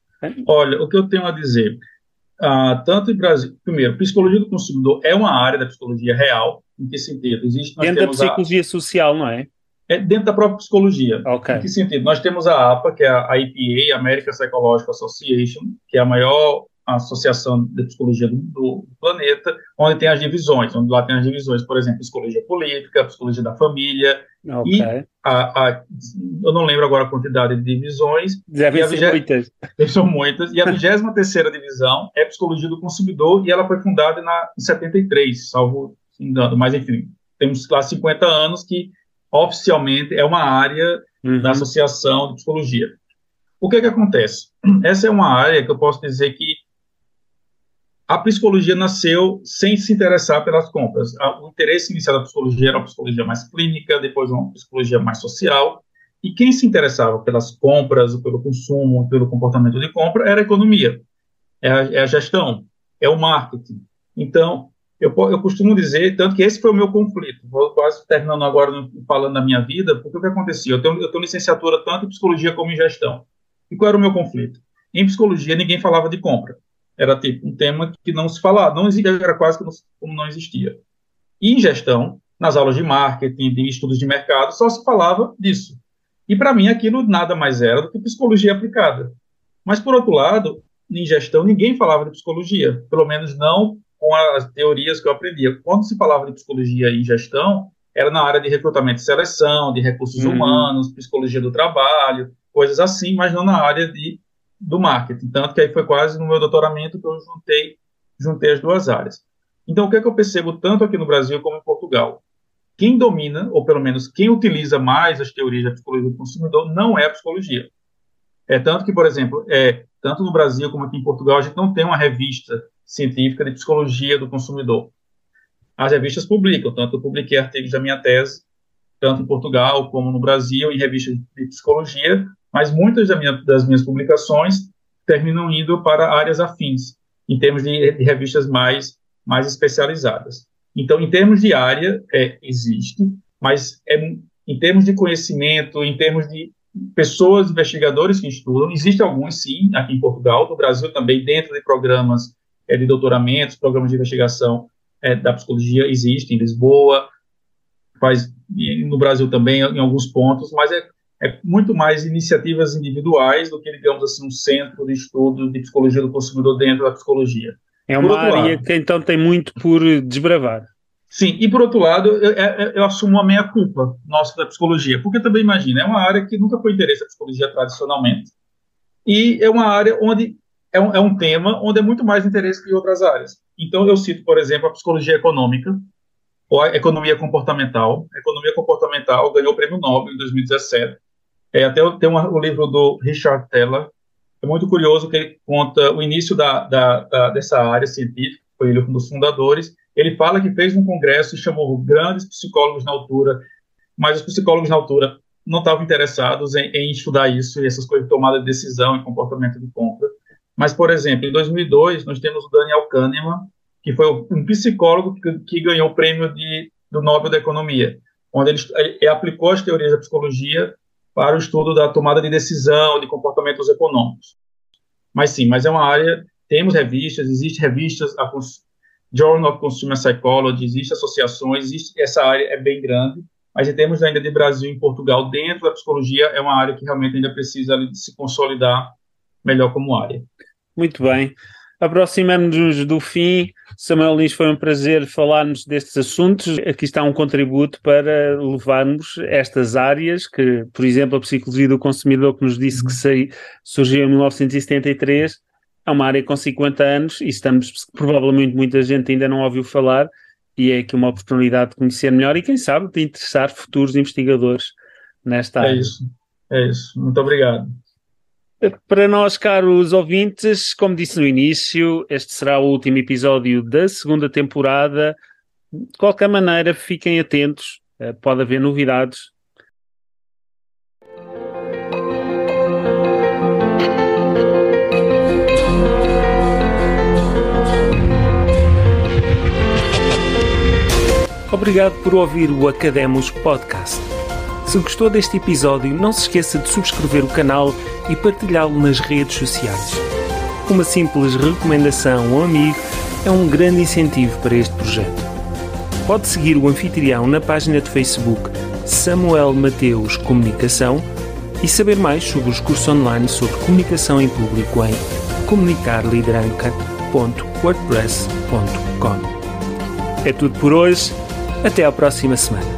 Olha, o que eu tenho a dizer, ah, tanto em Brasil, primeiro, psicologia do consumidor é uma área da psicologia real, em que sentido? Existe, nós Dentro da temos a, psicologia social, não é? é dentro da própria psicologia. Ok. Em que sentido? Nós temos a APA, que é a A P A, American Psychological Association, que é a maior associação de psicologia do, do planeta, onde tem as divisões, onde lá tem as divisões, por exemplo, psicologia política, psicologia da família, Ok. e a, a, eu não lembro agora a quantidade de divisões, e Devem a ser vigé- muitas. são muitas, e a vigésima terceira divisão é psicologia do consumidor, e ela foi fundada na, em setenta e três, salvo engano, mas enfim, temos lá cinquenta anos que oficialmente é uma área da Uhum. Associação de Psicologia. O que é que acontece? Essa é uma área que eu posso dizer que a psicologia nasceu sem se interessar pelas compras. O interesse inicial da psicologia era uma psicologia mais clínica, depois uma psicologia mais social, e quem se interessava pelas compras, pelo consumo, pelo comportamento de compra era a economia, é a, é a gestão, é o marketing. Então, eu, eu costumo dizer, tanto que esse foi o meu conflito, vou quase terminando agora falando da minha vida, porque o que acontecia? Eu tenho, eu tenho licenciatura tanto em psicologia como em gestão. E qual era o meu conflito? Em psicologia, ninguém falava de compra. Era tipo um tema que não se falava, não existia, era quase como não existia. E em gestão, nas aulas de marketing, de estudos de mercado, só se falava disso. E para mim aquilo nada mais era do que psicologia aplicada. Mas, por outro lado, em gestão, ninguém falava de psicologia, pelo menos não com as teorias que eu aprendia. Quando se falava de psicologia em gestão, era na área de recrutamento e seleção, de recursos Uhum. humanos, psicologia do trabalho, coisas assim, mas não na área de, do marketing. Tanto que aí foi quase no meu doutoramento que eu juntei, juntei as duas áreas. Então, o que é que eu percebo tanto aqui no Brasil como em Portugal? Quem domina, ou pelo menos quem utiliza mais as teorias da psicologia do consumidor, não é a psicologia. É tanto que, por exemplo, é, tanto no Brasil como aqui em Portugal, a gente não tem uma revista científica de psicologia do consumidor. As revistas publicam, tanto eu publiquei artigos da minha tese, tanto em Portugal como no Brasil, em revistas de psicologia, mas muitas da minha, das minhas publicações terminam indo para áreas afins, em termos de, de revistas mais, mais especializadas. Então, em termos de área, é, existe, mas é, em termos de conhecimento, em termos de pessoas, investigadores que estudam, existem alguns, sim, aqui em Portugal, no Brasil também, dentro de programas é, de doutoramentos, programas de investigação é, da psicologia, existem, em Lisboa, faz no Brasil também em alguns pontos, mas é, é muito mais iniciativas individuais do que, digamos assim, um centro de estudo de psicologia do consumidor dentro da psicologia. É Por uma outro área lado, que então tem muito por desbravar. Sim, e por outro lado, eu, eu, eu assumo uma meia-culpa nossa da psicologia, porque também imagina, é uma área que nunca foi interesse da psicologia tradicionalmente, e é uma área onde é um, é um tema onde é muito mais interesse que em outras áreas. Então, eu cito, por exemplo, a psicologia econômica, ou a economia comportamental. A economia comportamental ganhou o prêmio Nobel em dois mil e dezessete. É, até tem uma, o livro do Richard Thaler, é muito curioso que ele conta o início da, da, da, dessa área científica, foi ele um dos fundadores. Ele fala que fez um congresso e chamou grandes psicólogos na altura, mas os psicólogos na altura não estavam interessados em, em estudar isso e essas coisas de tomada de decisão e comportamento de compra. Mas, por exemplo, em dois mil e dois, nós temos o Daniel Kahneman, que foi um psicólogo que, que ganhou o prêmio de, do Nobel da Economia, onde ele, ele aplicou as teorias da psicologia para o estudo da tomada de decisão, de comportamentos econômicos. Mas sim, mas é uma área, temos revistas, existem revistas, a Journal of Consumer Psychology, existem associações, existe, essa área é bem grande, mas em termos ainda de Brasil e Portugal, dentro da psicologia, é uma área que realmente ainda precisa de se consolidar melhor como área. Muito bem. Aproximamos-nos do fim. Samuel Lins, foi um prazer falar-nos destes assuntos. Aqui está um contributo para levarmos estas áreas, que, por exemplo, a psicologia do consumidor, que nos disse que sei, surgiu em mil novecentos e setenta e três, é uma área com cinquenta anos e estamos, provavelmente muita gente ainda não ouviu falar, e é aqui uma oportunidade de conhecer melhor e, quem sabe, de interessar futuros investigadores nesta área. É isso, é isso. Muito obrigado. Para nós, caros ouvintes, como disse no início, este será o último episódio da segunda temporada. De qualquer maneira, fiquem atentos, pode haver novidades. Obrigado por ouvir o Academos Podcast. Se gostou deste episódio, não se esqueça de subscrever o canal e partilhá-lo nas redes sociais. Uma simples recomendação ou amigo é um grande incentivo para este projeto. Pode seguir o anfitrião na página de Facebook Samuel Mateus Comunicação e saber mais sobre os cursos online sobre comunicação em público em comunicar lideranca ponto wordpress ponto com. É tudo por hoje. Até à próxima semana.